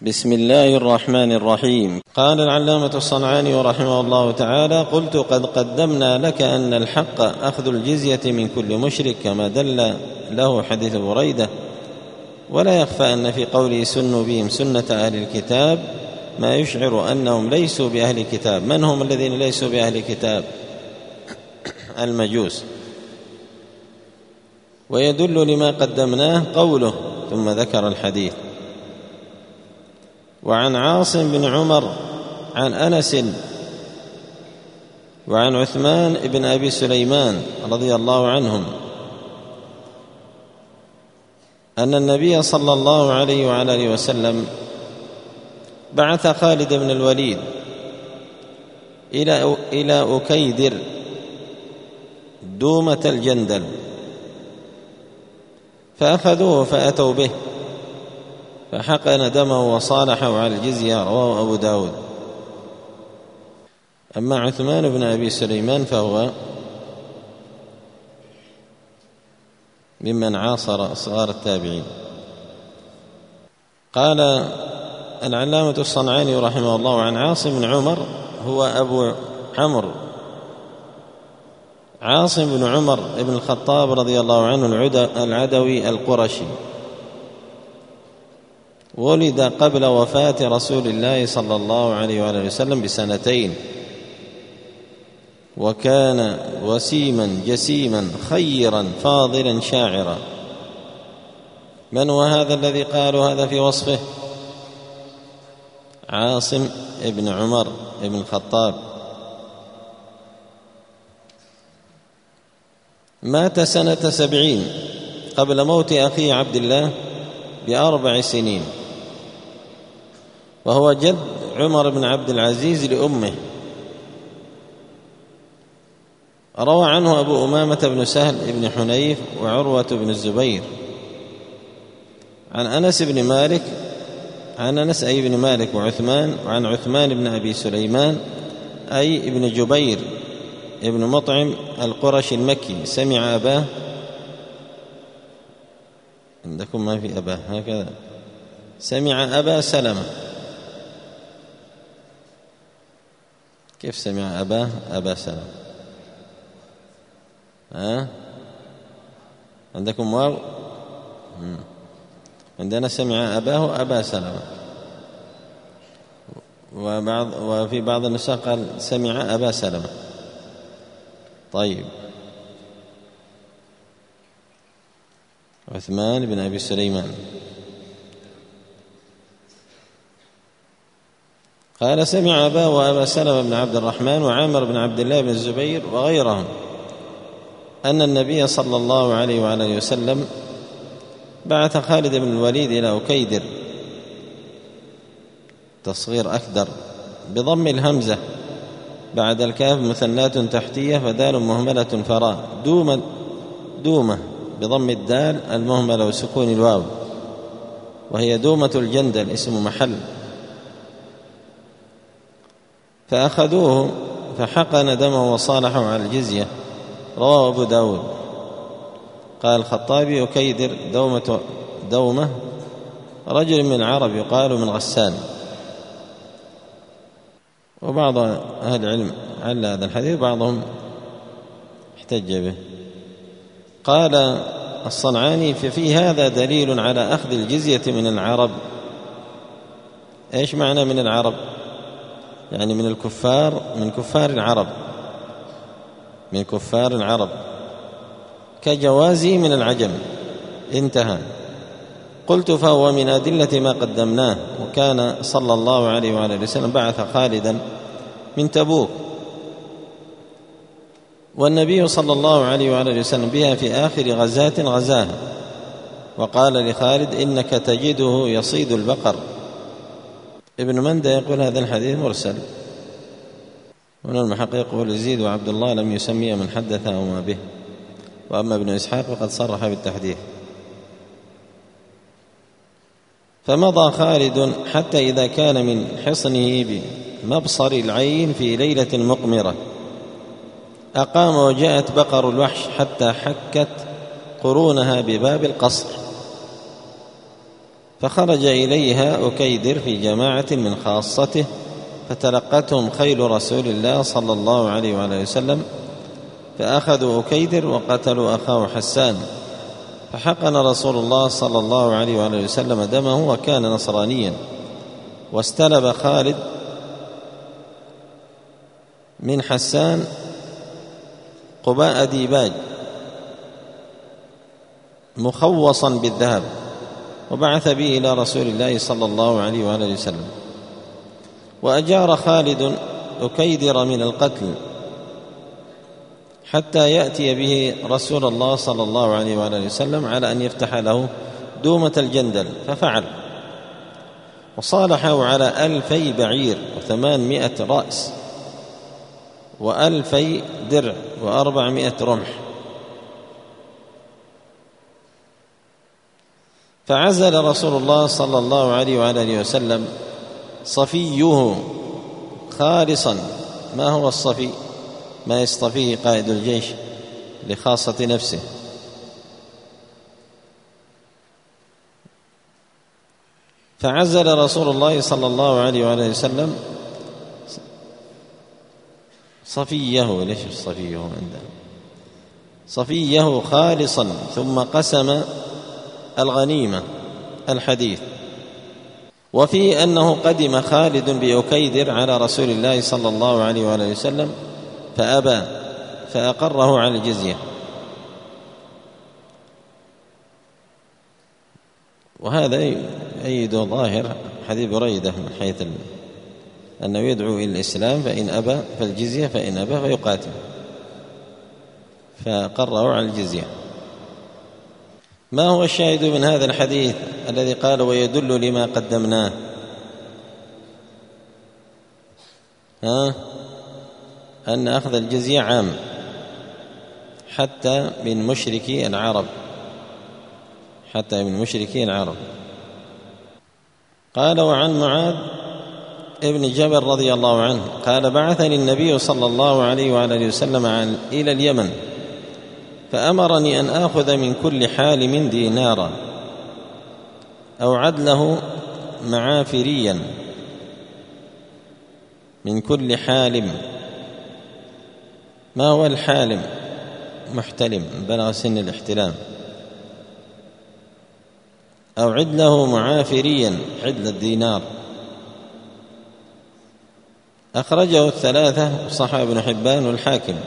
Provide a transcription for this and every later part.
بسم الله الرحمن الرحيم. قال العلامة الصنعاني رحمه الله تعالى: قلت قد قدمنا لك أن الحق أخذ الجزية من كل مشرك كما دل له حديث بريدة، ولا يخفى أن في قوله سنوا بهم سنة أهل الكتاب ما يشعر أنهم ليسوا بأهل الكتاب. من هم الذين ليسوا بأهل الكتاب؟ المجوس. ويدل لما قدمناه قوله ثم ذكر الحديث: وعن عاصم بن عمر عن أنس وعن عثمان بن أبي سليمان رضي الله عنهم أن النبي صلى الله عليه وعلى آله وسلم بعث خالد بن الوليد إلى أكيدر دومة الجندل، فأخذوه فأتوا به فحقن دمه وصالحه على الجزية. رواه أبو داود. أما عثمان بن أبي سليمان فهو ممن عاصر صغار التابعين. قال العلامة الصنعاني رحمه الله: عن عاصم بن عمر، هو أبو عمرو عاصم بن عمر بن الخطاب رضي الله عنه العدوي القرشي، ولد قبل وفاة رسول الله صلى الله عليه وآله وسلم بسنتين، وكان وسيما جسيما خيرا فاضلا شاعرا. من هو هذا الذي قالوا هذا في وصفه؟ عاصم بن عمر بن الخطاب. مات سنة 70 قبل موت أخيه عبد الله ب4 سنين، وهو جد عمر بن عبد العزيز لأمه. روى عنه أبو أمامة بن سهل بن حنيف وعروة بن الزبير عن أنس بن مالك، عن أنس أي بن مالك وعثمان، وعن عثمان بن أبي سليمان أي ابن جبير ابن مطعم القرشي المكي، سمع أباه. عندكم ما في أباه هكذا، سمع أبا سلمة. كيف سمع أباه أبا سلمة؟ عندكم واو؟ عندنا سمع أباه أبا سلمة، وفي بعض النسخ قال سمع أبا سلمة. طيب، عثمان بن أبي سليمان قال سمع أباه وأبا سلمة بن عبد الرحمن وعامر بن عبد الله بن الزبير وغيرهم أن النبي صلى الله عليه وآله وسلم بعث خالد بن الوليد إلى أكيدر، تصغير أكدر بضم الهمزة بعد الكاف مثنات تحتية فدال مهملة فراء، دومة بضم الدال المهملة وسكون الواو، وهي دومة الجندل اسم محل. فأخذوه فحقن دمه وصالحه على الجزية. رواه أبو داود. قال الخطابي: أكيدر دومة رجل من العرب يقال من غسان. وبعض أهل العلم على هذا الحديث، بعضهم احتج به. قال الصنعاني: ففي هذا دليل على أخذ الجزية من العرب. إيش معنى من العرب؟ يعني من الكفار، من كفار العرب، من كفار العرب، كجوازي من العجم. انتهى. قلت: فهو من أدلة ما قدمناه. وكان صلى الله عليه وآله وسلم بعث خالدا من تبوك، والنبي صلى الله عليه وآله وسلم بها في آخر غزاة غزاها، وقال لخالد: إنك تجده يصيد البقر. ابن مندى يقول هذا الحديث مرسل، ومن المحقق يقول يزيد وعبد الله لم يسمي من حدثهما به، وأما ابن إسحاق فقد صرح بالتحديث. فمضى خالد حتى إذا كان من حصنه بمبصر العين في ليلة مقمرة أقام، وجاءت بقر الوحش حتى حكت قرونها بباب القصر، فخرج إليها أكيدر في جماعة من خاصته فتلقتهم خيل رسول الله صلى الله عليه وآله وسلم، فأخذوا أكيدر وقتلوا أخاه حسان، فحقن رسول الله صلى الله عليه وآله وسلم دمه وكان نصرانيا، واستلب خالد من حسان قباء ديباج مخوصا بالذهب وبعث به إلى رسول الله صلى الله عليه وآله وسلم، وأجار خالد أكيدر من القتل حتى يأتي به رسول الله صلى الله عليه وآله وسلم على أن يفتح له دومة الجندل، ففعل، وصالحه على 2000 بعير و800 رأس و2000 درع و400 رمح. فعزل رسول الله صلى الله عليه وآله وسلم صفيه خالصا. ما هو الصفي؟ ما يصطفيه قائد الجيش لخاصة نفسه. فعزل رسول الله صلى الله عليه وآله وسلم صفيه، ليش صفيه عنده؟ صفيه خالصا، ثم قسم الغنيمة الحديث. وفيه أنه قدم خالد بأكيدر على رسول الله صلى الله عليه وآله وسلم فأبى، فأقره على الجزية. وهذا يؤيد ظاهر حديث بريدة من حيث أنه يدعو إلى الإسلام، فإن أبى فالجزية، فإن أبى فيقاتل، فأقره على الجزية. ما هو الشاهد من هذا الحديث الذي قال ويدل لما قدمناه؟ أن أخذ الجزية عام حتى من مشركي العرب، حتى من مشركي العرب. قال وعن معاذ ابن جبل رضي الله عنه قال بعثني النبي صلى الله عليه وآله وسلم إلى اليمن، فأمرني أن آخذ من كل حالم دينارا أو عدله معافريا، من كل حالم. ما هو الحالم؟ محتلم بلغ سن الاحتلام. أو عدله معافريا، عدل الدينار. أخرجه الثلاثة وصححه ابن حبان والحاكم،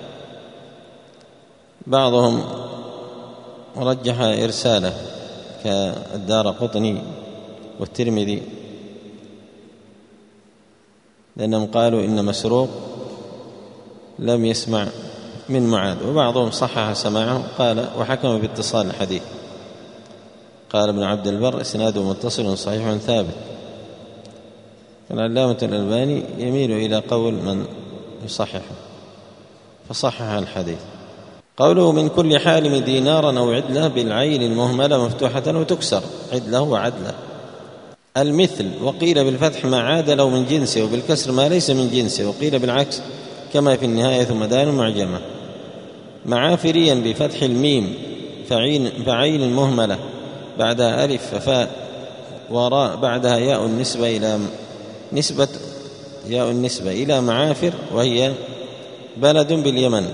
بعضهم رجح إرساله كالدارقطني والترمذي، لأنهم قالوا إن مسروق لم يسمع من معاذ، وبعضهم صحح سماعه قال وحكم باتصال الحديث. قال ابن عبد البر إسناده متصل صحيح ثابت. العلامة الألباني يميل إلى قول من يصححه فصحح الحديث. قوله من كل حالم دينارا أو عدله بالعين المهملة مفتوحة وتكسر، عدله وعدله. المثل، وقيل بالفتح ما عاد لو من جنسه، وبالكسر ما ليس من جنسه، وقيل بالعكس كما في النهاية ثم دال معجمة. معافريا بفتح الميم فعين المهملة بعدها ألف ففاء وراء بعدها ياء النسبة إلى معافر، وهي بلد باليمن.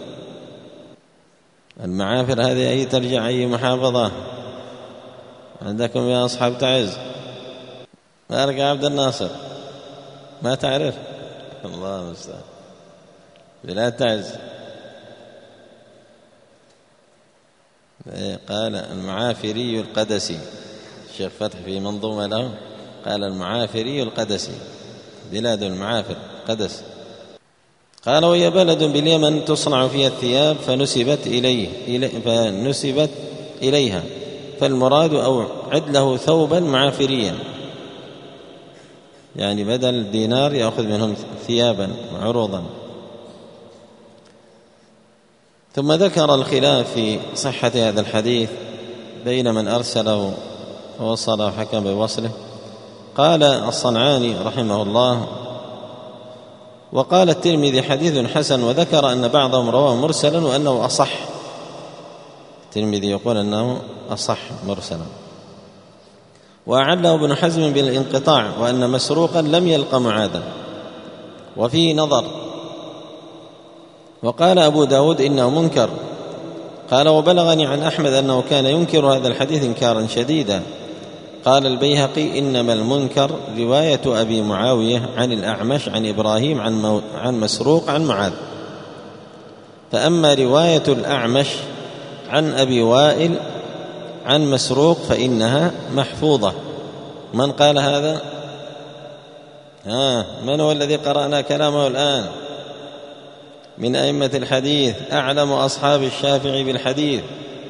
المعافر هذه أي ترجع أي محافظة عندكم يا أصحاب تعز؟ أرجع عبد الناصر ما تعرف؟ الله المستعان. بلاد تعز. قال المعافري القدسي، الشيخ فتح في منظومة له قال المعافري القدسي، بلاد المعافر قدس. قال وهي بلد باليمن تصنع فيها الثياب فنسبت إليها، فالمراد أو عدله ثوبا معافريا، يعني بدل الدينار يأخذ منهم ثيابا عروضا. ثم ذكر الخلاف في صحة هذا الحديث بين من أرسله ووصله وحكم بوصله. قال الصنعاني رحمه الله وقال الترمذي حديث حسن، وذكر أن بعضهم رواه مرسلا وأنه أصح. الترمذي يقول أنه أصح مرسلا. وأعله ابن حزم بالانقطاع، وأن مسروقا لم يلق معاذا، وفيه نظر. وقال أبو داود إنه منكر. قال وبلغني عن أحمد أنه كان ينكر هذا الحديث إنكارا شديدا. قال البيهقي إنما المنكر رواية أبي معاوية عن الأعمش عن إبراهيم عن مسروق عن معاذ. فأما رواية الأعمش عن أبي وائل عن مسروق فإنها محفوظة. من قال هذا؟ من هو الذي قرأنا كلامه الآن من أئمة الحديث؟ أعلم أصحاب الشافعي بالحديث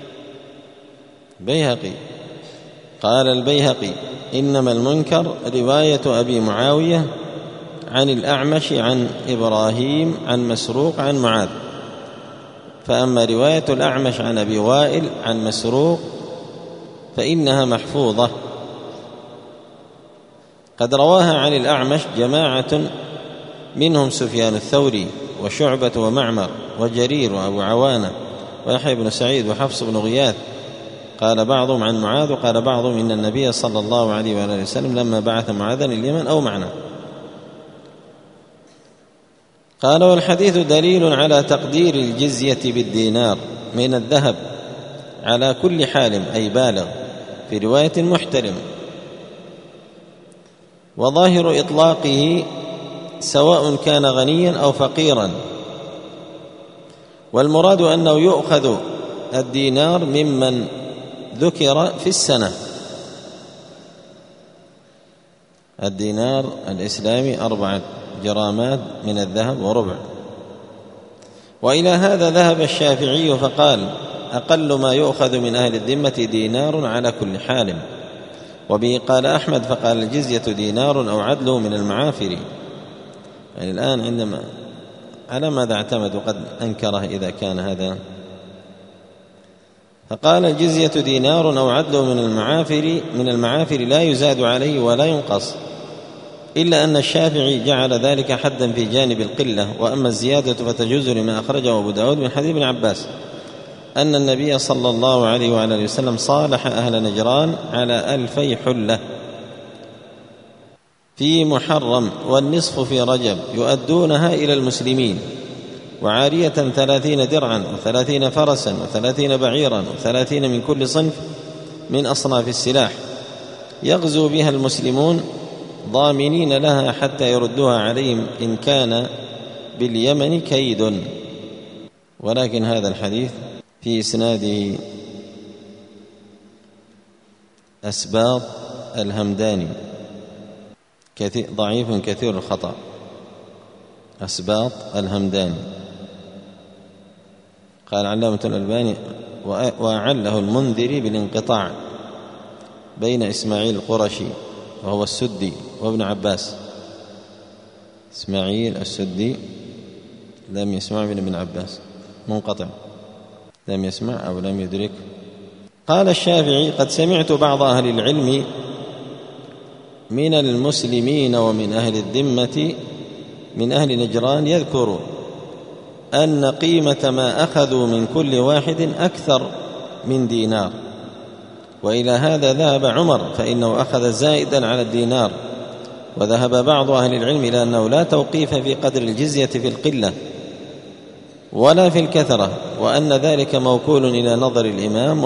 بيهقي. قال البيهقي إنما المنكر رواية أبي معاوية عن الأعمش عن إبراهيم عن مسروق عن معاذ. فأما رواية الأعمش عن أبي وائل عن مسروق فإنها محفوظة. قد رواها عن الأعمش جماعة منهم سفيان الثوري وشعبة ومعمر وجرير وأبو عوانة ويحيى بن سعيد وحفص بن غياث. قال بعضهم عن معاذ، وقال بعضهم إن النبي صلى الله عليه وآله وسلم لما بعث معاذا اليمن أو معنى. قال والحديث دليل على تقدير الجزية بالدينار من الذهب على كل حال، أي بالغ، في رواية محترم. وظاهر إطلاقه سواء كان غنيا أو فقيرا، والمراد أنه يؤخذ الدينار ممن ذكر في السنة. الدينار الإسلامي 4 جرامات من الذهب وربع. وإلى هذا ذهب الشافعي فقال أقل ما يؤخذ من أهل الذمة دينار على كل حال. وبه قال أحمد فقال الجزية دينار أو عدله من المعافر. يعني الآن عندما على ماذا اعتمد وقد أنكره إذا كان هذا؟ فقال الجزية دينار أو عدله من المعافر لا يزاد عليه ولا ينقص، إلا أن الشافعي جعل ذلك حدا في جانب القلة. وأما الزيادة فتجوز لما أخرجه أبو داود من حديث ابن عباس أن النبي صلى الله عليه وآله وسلم صالح أهل نجران على 2000 حلة في محرم والنصف في رجب يؤدونها إلى المسلمين، وعارية 30 درعا و30 فرسا و30 بعيرا و30 من كل صنف من أصناف السلاح يغزو بها المسلمون ضامنين لها حتى يردوها عليهم إن كان باليمن كيد. ولكن هذا الحديث في إسناده أسباط الهمداني ضعيف كثير الخطأ. أسباط الهمداني قال علامة الألباني وأعله المنذري بالانقطاع بين إسماعيل القرشي وهو السدي وابن عباس. إسماعيل السدي لم يسمع من ابن عباس، منقطع، لم يسمع أو لم يدرك. قال الشافعي قد سمعت بعض أهل العلم من المسلمين ومن أهل الذمة من أهل نجران يذكر أن قيمة ما أخذوا من كل واحد أكثر من دينار، وإلى هذا ذهب عمر فإنه أخذ زائدا على الدينار. وذهب بعض أهل العلم إلى أنه لا توقيف في قدر الجزية في القلة ولا في الكثرة، وأن ذلك موكول إلى نظر الإمام،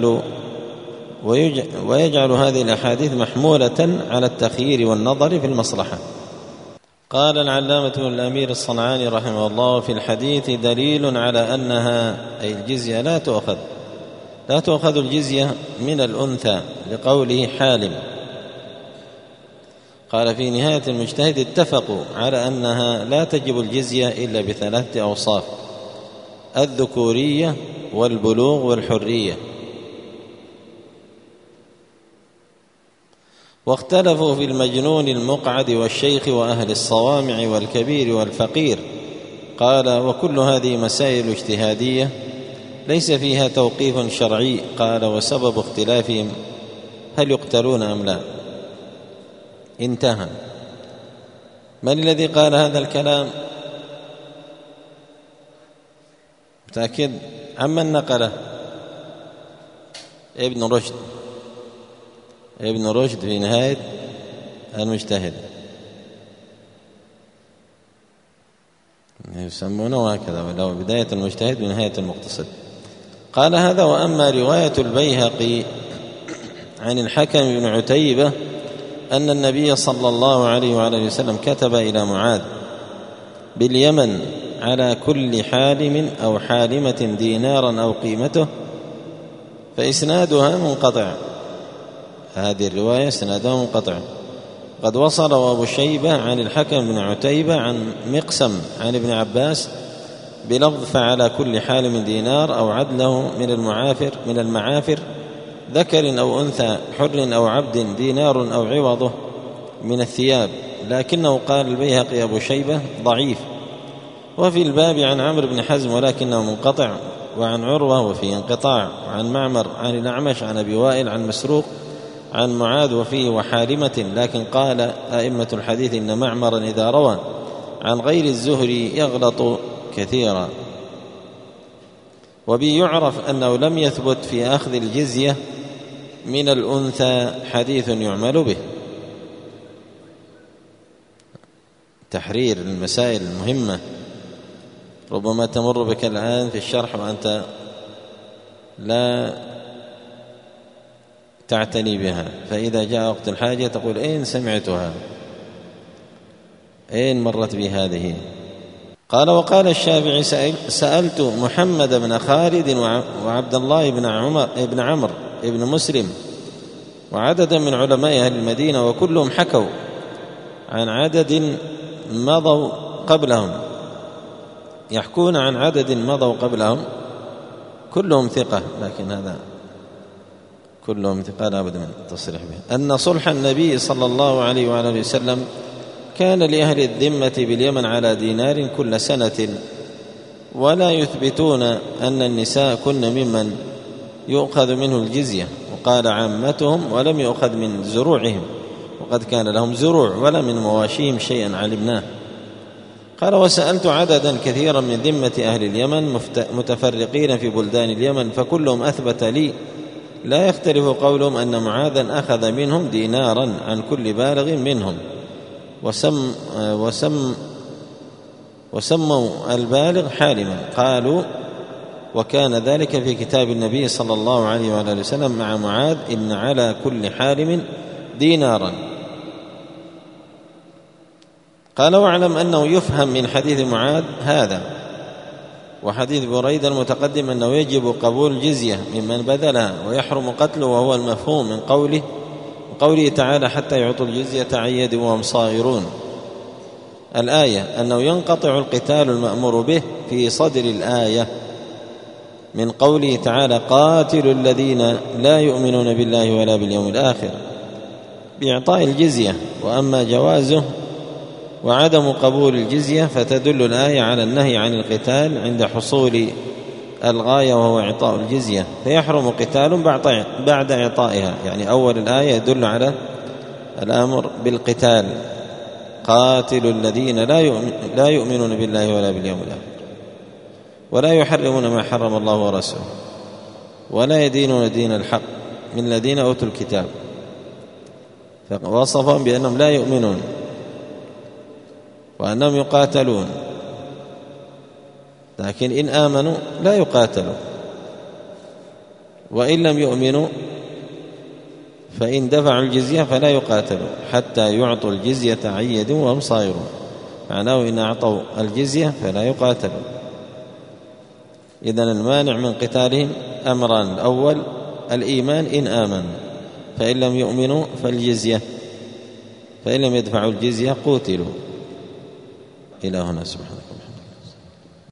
ويجعل هذه الأحاديث محمولة على التخيير والنظر في المصلحة. قال العلامة الأمير الصنعاني رحمه الله في الحديث دليل على أنها أي الجزية لا تؤخذ الجزية من الأنثى لقوله حالم. قال في نهاية المجتهد اتفقوا على أنها لا تجب الجزية إلا ب3 أوصاف: الذكورية والبلوغ والحرية. واختلفوا في المجنون المقعد والشيخ وأهل الصوامع والكبير والفقير. قال وكل هذه مسائل اجتهادية ليس فيها توقيف شرعي. قال وسبب اختلافهم هل يقتلون أم لا. انتهى. من الذي قال هذا الكلام؟ متأكد؟ عمن نقله؟ ابن رشد ابن رشد في نهاية المجتهد، يسمونه هكذا، ولو بداية المجتهد ونهاية المقتصد. قال هذا: وأما رواية البيهقي عن الحكم بن عتيبة أن النبي صلى الله عليه وآله وسلم كتب إلى معاذ باليمن على كل حالم أو حالمة دينارا أو قيمته، فإسنادها منقطع. هذه الرواية إسنادها منقطع. قد وصل أبو شيبة عن الحكم بن عتيبة عن مقسم عن ابن عباس بلفظ: فعلى كل حالم دينار أو عدله من المعافر ذكر أو أنثى حر أو عبد دينار أو عوضه من الثياب، لكنه قال البيهقي أبو شيبة ضعيف. وفي الباب عن عمرو بن حزم ولكنه منقطع، وعن عروة وفيه انقطاع، وعن معمر عن الأعمش عن أبي وائل عن مسروق عن معاذ وفيه وحالمة، لكن قال أئمة الحديث إن معمرا إذا روى عن غير الزهري يغلط كثيرا. وبي يعرف أنه لم يثبت في أخذ الجزية من الأنثى حديث يعمل به. تحرير المسائل المهمة ربما تمر بك الآن في الشرح وأنت لا تعتني بها، فإذا جاء وقت الحاجة تقول: أين سمعتها؟ أين مرت بي هذه؟ قال: وقال الشافعي: سألت محمد بن خالد وعبد الله بن عمرو بن مسلم وعددا من علماء أهل المدينة، وكلهم حكوا عن عدد مضوا قبلهم، يحكون عن عدد مضوا قبلهم كلهم ثقة، لكن هذا كلهم ثقة لا بد من التصريح به، أن صلح النبي صلى الله عليه وآله وسلم كان لأهل الذمة باليمن على دينار كل سنة، ولا يثبتون أن النساء كن ممن يؤخذ منه الجزية. وقال عامتهم: ولم يؤخذ من زروعهم، وقد كان لهم زروع، ولا من مواشيهم شيئا علمناه. قال: وسألت عددا كثيرا من ذمة أهل اليمن متفرقين في بلدان اليمن، فكلهم أثبت لي لا يختلف قولهم أن معاذا أخذ منهم دينارا عن كل بالغ منهم، وسموا البالغ حالما. قالوا: وكان ذلك في كتاب النبي صلى الله عليه وآله وسلم مع معاذ: إن على كل حالم دينارا. قال: واعلم أنه يفهم من حديث معاذ هذا وحديث بريدة المتقدم أنه يجب قبول الجزية ممن بذلها ويحرم قتله، وهو المفهوم من قوله تعالى: حتى يعطوا الجزية عن يد وهم صاغرون. الآية أنه ينقطع القتال المأمور به في صدر الآية من قوله تعالى: قاتلوا الذين لا يؤمنون بالله ولا باليوم الآخر، بإعطاء الجزية. وأما جوازه وعدم قبول الجزية فتدل الآية على النهي عن القتال عند حصول الغاية وهو إعطاء الجزية، فيحرم قتال بعد إعطائها. يعني أول الآية يدل على الأمر بالقتال: قاتلوا الذين لا يؤمنون بالله ولا باليوم الآخر، ولا يحرمون ما حرم الله ورسوله، ولا يدينون دين الحق من الذين أوتوا الكتاب، فوصفهم بأنهم لا يؤمنون وأنهم يقاتلون، لكن إن آمنوا لا يقاتلوا، وإن لم يؤمنوا فإن دفعوا الجزية فلا يقاتلوا حتى يعطوا الجزية عن يد وهم صاغرون. معناه إن أعطوا الجزية فلا يقاتلوا. إذن المانع من قتالهم أمران: الأول الإيمان إن آمنوا، فإن لم يؤمنوا فالجزية، فإن لم يدفعوا الجزية قتلوا. إلى هنا سبحانه.